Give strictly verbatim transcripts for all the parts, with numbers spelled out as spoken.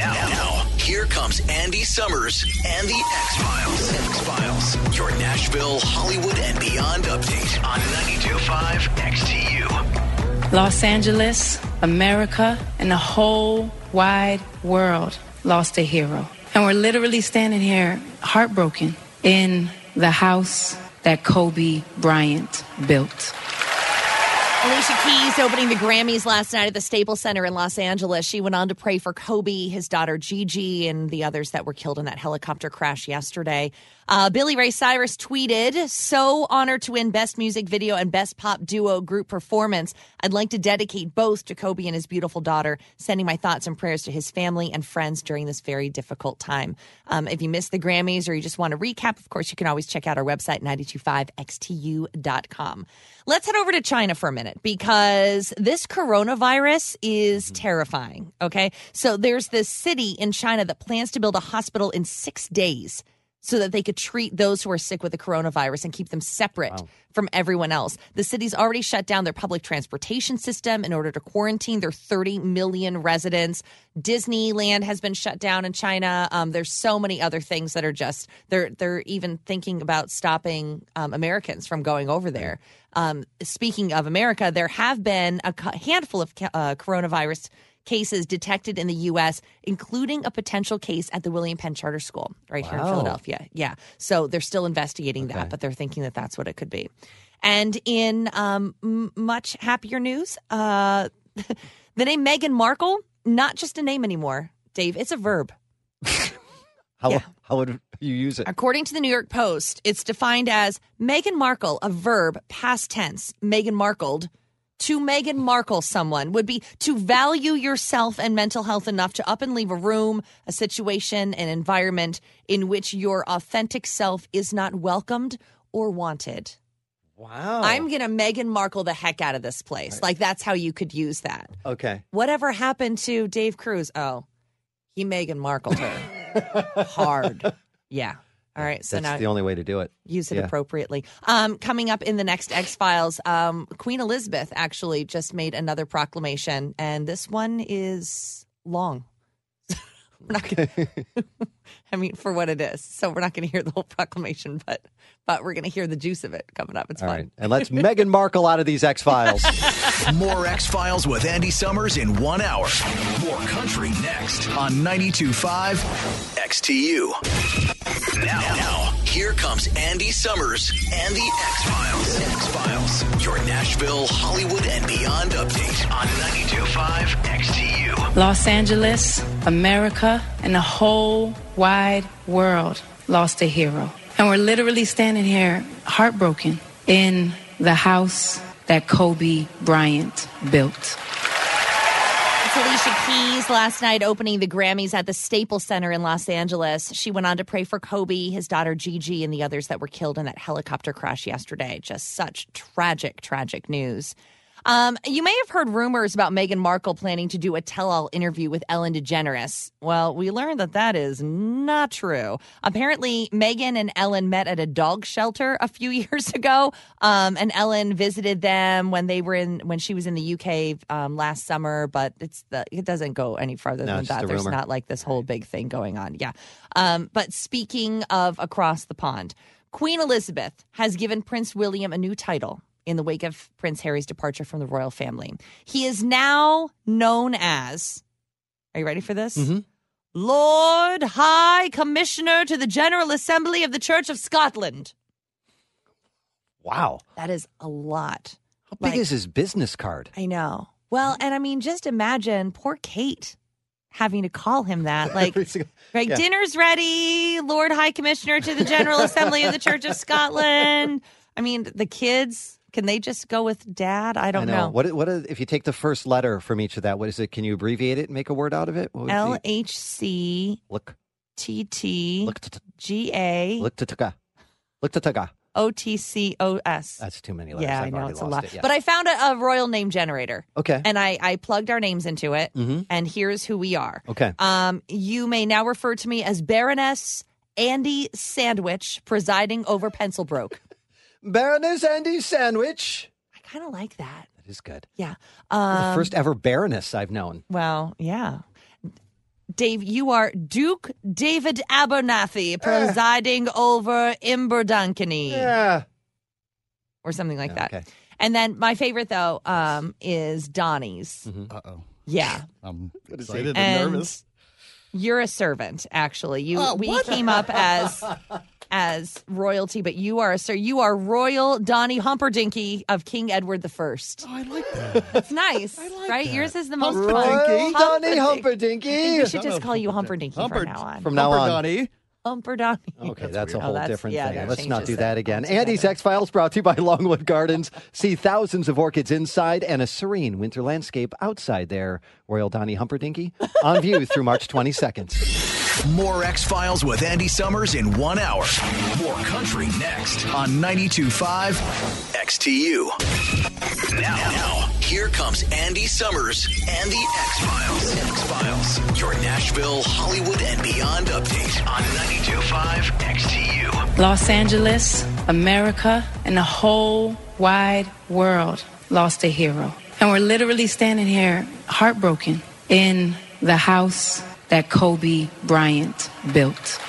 Now, now, here comes Andy Summers and the X-Files. X-Files, your Nashville, Hollywood, and beyond update on ninety-two point five X T U. Los Angeles, America, and the whole wide world lost a hero. And we're literally standing here heartbroken in the house that Kobe Bryant built. Alicia Keys opening the Grammys last night at the Staples Center in Los Angeles. She went on to pray for Kobe, his daughter Gigi, and the others that were killed in that helicopter crash yesterday. Uh, Billy Ray Cyrus tweeted, "So honored to win Best Music Video and Best Pop Duo Group Performance. I'd like to dedicate both to Kobe and his beautiful daughter, sending my thoughts and prayers to his family and friends during this very difficult time." Um, if you missed the Grammys or you just want to recap, of course, you can always check out our website, nine two five X T U dot com. Let's head over to China for a minute because this coronavirus is terrifying, okay? So there's this city in China that plans to build a hospital in six days so that they could treat those who are sick with the coronavirus and keep them separate wow. from everyone else. The city's already shut down their public transportation system in order to quarantine their thirty million residents. Disneyland has been shut down in China. Um, there's so many other things that are just, they're they're even thinking about stopping um, Americans from going over there. Um, speaking of America, there have been a handful of uh, coronavirus cases detected in the U S, including a potential case at the William Penn Charter School right wow. here in Philadelphia. Yeah. So they're still investigating okay. that, but they're thinking that that's what it could be. And in um, m- much happier news, uh, the name Meghan Markle, not just a name anymore, Dave. It's a verb. how, yeah. how would you use it? According to the New York Post, it's defined as Meghan Markle, a verb, past tense, Meghan Markled. To Meghan Markle someone would be to value yourself and mental health enough to up and leave a room, a situation, an environment in which your authentic self is not welcomed or wanted. Wow. I'm going to Meghan Markle the heck out of this place. Right. Like, that's how you could use that. Okay. Whatever happened to Dave Cruz? Oh, he Meghan Markled her. Hard. Yeah. All right, so That's now the only way to do it. Use it yeah. appropriately. Um, coming up in the next X-Files, um, Queen Elizabeth actually just made another proclamation, and this one is long. We're not gonna, I mean, for what it is. So we're not going to hear the whole proclamation, but but we're going to hear the juice of it coming up. It's All fun. Right. And let's Meghan Markle out of these X-Files. More X-Files with Andy Summers in one hour. More country next on ninety-two point five X T U. Now, now, here comes Andy Summers and the X-Files. X-Files, your Nashville, Hollywood, and beyond update on ninety-two point five X T U. Los Angeles, America, and the whole wide world lost a hero. And we're literally standing here heartbroken in the house that Kobe Bryant built. It's Alicia Keys last night opening the Grammys at the Staples Center in Los Angeles. She went on to pray for Kobe, his daughter Gigi, and the others that were killed in that helicopter crash yesterday. Just such tragic, tragic news. Um, you may have heard rumors about Meghan Markle planning to do a tell-all interview with Ellen DeGeneres. Well, we learned that that is not true. Apparently, Meghan and Ellen met at a dog shelter a few years ago, um, and Ellen visited them when they were in when she was in the U K um, last summer. But it's the, it doesn't go any farther no, than that. There's rumor. not like this whole big thing going on. Yeah. Um, but speaking of across the pond, Queen Elizabeth has given Prince William a new title in the wake of Prince Harry's departure from the royal family. He is now known as, are you ready for this? Mm-hmm. Lord High Commissioner to the General Assembly of the Church of Scotland. Wow. That is a lot. How big like, is his business card? I know. Well, and I mean, just imagine poor Kate having to call him that. Like, like yeah. dinner's ready, Lord High Commissioner to the General Assembly of the Church of Scotland. I mean, the kids... Can they just go with dad? I don't I know. know. What, what if you take the first letter from each of that? What is it? Can you abbreviate it and make a word out of it? L H C Look. T T Look to G A Look to Tuga. Look to Tuga. O T C O S. That's too many letters. Yeah, I've I know. already It's a lost lot. It, yeah. But I found a, a royal name generator. Okay. And I, I plugged our names into it. Mm-hmm. And here's who we are. Okay. Um, you may now refer to me as Baroness Andy Sandwich, presiding over Pencilbroke. Baroness Andy Sandwich. I kind of like that. That is good. Yeah. You're Um, the first ever Baroness I've known. Well, yeah. Dave, you are Duke David Abernathy presiding over Inverdunkany. Yeah. Or something like Yeah, that. okay. And then my favorite, though, um, is Donnie's. Mm-hmm. Uh-oh. Yeah. I'm What is excited he? and And nervous. You're a servant, actually. You Uh, we what? came up as as royalty, but you are a sir. You are Royal Donnie Humperdinky of King Edward the First. Oh, I like that. It's nice, I like right? that. Yours is the most Humperdinky. fun. Royal Donnie Humperdinky. I think we Humperdinky. should just call you Humperdinky from Humperd- now on. From now on. Humperdonny. Humperdonky. Okay, that's, That's a weird. whole Oh, that's- different yeah, thing. that Let's not changes do it that again. altogether. Andy's X-Files brought to you by Longwood Gardens. See thousands of orchids inside and a serene winter landscape outside there. Royal Donnie Humperdinky on view through March twenty-second. More X-Files with Andy Summers in one hour. More country next on ninety-two point five X T U. Now, now, here comes Andy Summers and the X-Files. X-Files, your Nashville, Hollywood, and beyond update on ninety-two point five X T U. Los Angeles, America, and the whole wide world lost a hero. And we're literally standing here heartbroken in the house that Kobe Bryant built.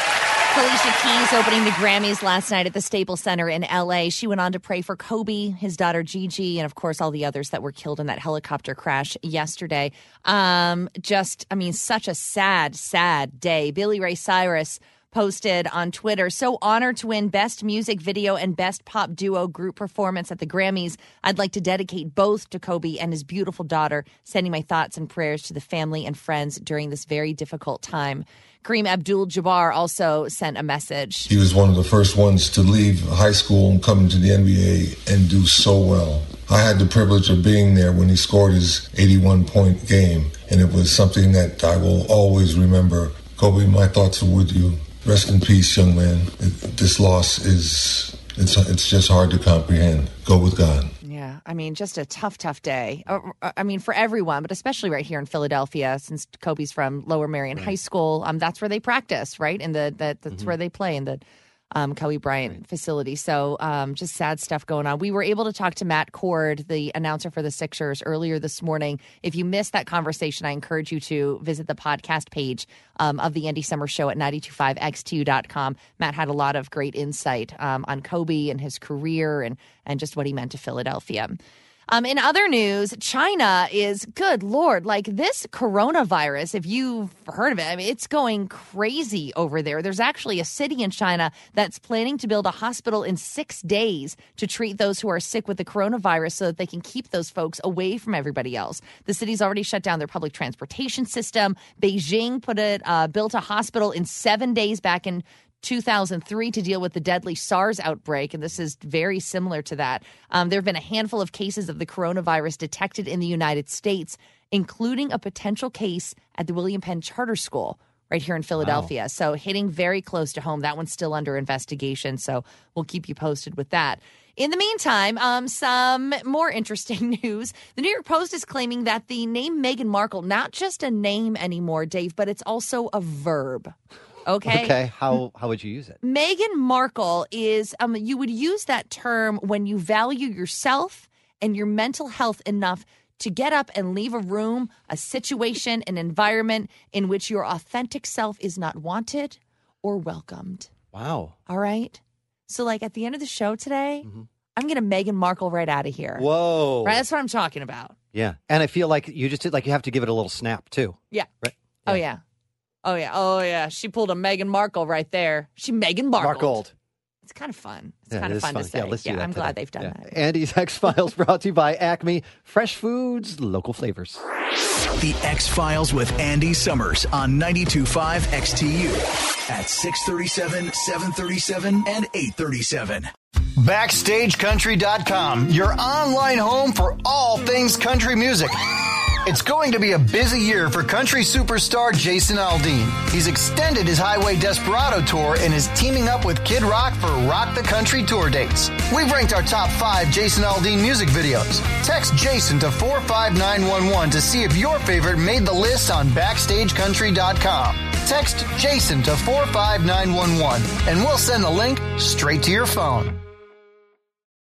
Alicia Keys opening the Grammys last night at the Staples Center in L A. She went on to pray for Kobe, his daughter Gigi, and of course all the others that were killed in that helicopter crash yesterday. Um, just, I mean, such a sad, sad day. Billy Ray Cyrus posted on Twitter, "So honored to win Best Music Video and Best Pop Duo Group Performance at the Grammys. I'd like to dedicate both to Kobe and his beautiful daughter, sending my thoughts and prayers to the family and friends during this very difficult time." Kareem Abdul-Jabbar also sent a message. He was one of the first ones to leave high school and come into the N B A and do so well. I had the privilege of being there when he scored his eighty-one point game, and it was something that I will always remember. Kobe, my thoughts are with you. Rest in peace, young man. It, this loss is, it's, it's just hard to comprehend. Go with God. Yeah, I mean, just a tough, tough day. Uh, I mean, for everyone, but especially right here in Philadelphia, since Kobe's from Lower Merion right. High School. Um, that's where they practice, right? And the that that's mm-hmm. where they play in the um, Kobe Bryant right. facility. So um, just sad stuff going on. We were able to talk to Matt Cord, the announcer for the Sixers, earlier this morning. If you missed that conversation, I encourage you to visit the podcast page um, of the Andy Summers Show at nine two five X T U dot com. Matt had a lot of great insight um, on Kobe and his career and, and just what he meant to Philadelphia. Um, in other news, China is, good Lord, like this coronavirus, if you've heard of it, I mean, it's going crazy over there. There's actually a city in China that's planning to build a hospital in six days to treat those who are sick with the coronavirus so that they can keep those folks away from everybody else. The city's already shut down their public transportation system. Beijing put it, uh, built a hospital in seven days back in two thousand three to deal with the deadly SARS outbreak, and this is very similar to that. Um, there have been a handful of cases of the coronavirus detected in the United States, including a potential case at the William Penn Charter School right here in Philadelphia. Wow. So hitting very close to home. That one's still under investigation, so we'll keep you posted with that. In the meantime, um, some more interesting news. The New York Post is claiming that the name Meghan Markle, not just a name anymore, Dave, but it's also a verb. Okay. Okay. How how would you use it? Meghan Markle is, um, you would use that term when you value yourself and your mental health enough to get up and leave a room, a situation, an environment in which your authentic self is not wanted or welcomed. Wow. All right. So like at the end of the show today, mm-hmm. I'm going to Meghan Markle right out of here. Whoa. Right. That's what I'm talking about. Yeah. And I feel like you just did, like you have to give it a little snap too. Yeah. Right. Yeah. Oh, yeah. Oh, yeah. Oh, yeah. She pulled a Meghan Markle right there. She Meghan Markled. Markled. It's kind of fun. It's yeah, kind it of fun, fun to say. Yeah, let's do yeah that I'm today. glad they've done yeah. that. Andy's X-Files brought to you by Acme. Fresh foods, local flavors. The X-Files with Andy Summers on ninety-two point five X T U at six thirty-seven, seven thirty-seven, and eight thirty-seven. Backstage Country dot com, your online home for all things country music. It's going to be a busy year for country superstar Jason Aldean. He's extended his Highway Desperado tour and is teaming up with Kid Rock for Rock the Country tour dates. We've ranked our top five Jason Aldean music videos. Text Jason to four five nine one one to see if your favorite made the list on Backstage Country dot com. Text Jason to four five nine one one and we'll send the link straight to your phone.